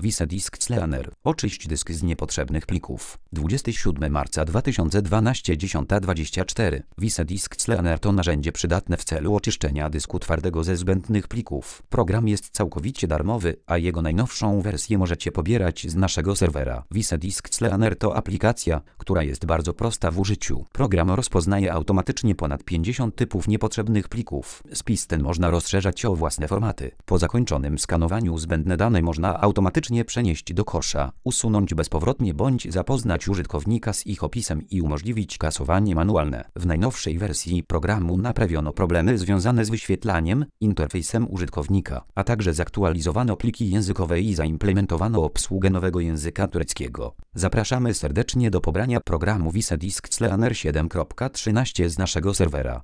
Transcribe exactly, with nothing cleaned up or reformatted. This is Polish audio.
Visedisk Scanner. Oczyść dysk z niepotrzebnych plików. dwudziestego siódmego marca dwa tysiące dwunastego, dziesiąta dwadzieścia cztery. Visedisk Scanner to narzędzie przydatne w celu oczyszczenia dysku twardego ze zbędnych plików. Program jest całkowicie darmowy, a jego najnowszą wersję możecie pobierać z naszego serwera. Visedisk Scanner to aplikacja, która jest bardzo prosta w użyciu. Program rozpoznaje automatycznie ponad pięćdziesiąt typów niepotrzebnych plików. Spis ten można rozszerzać o własne formaty. Po zakończonym skanowaniu zbędne dane można automatycznie przenieść do kosza, usunąć bezpowrotnie bądź zapoznać użytkownika z ich opisem i umożliwić kasowanie manualne. W najnowszej wersji programu naprawiono problemy związane z wyświetlaniem, interfejsem użytkownika, a także zaktualizowano pliki językowe i zaimplementowano obsługę nowego języka tureckiego. Zapraszamy serdecznie do pobrania programu Visedisk Scanner siedem kropka trzynaście z naszego serwera.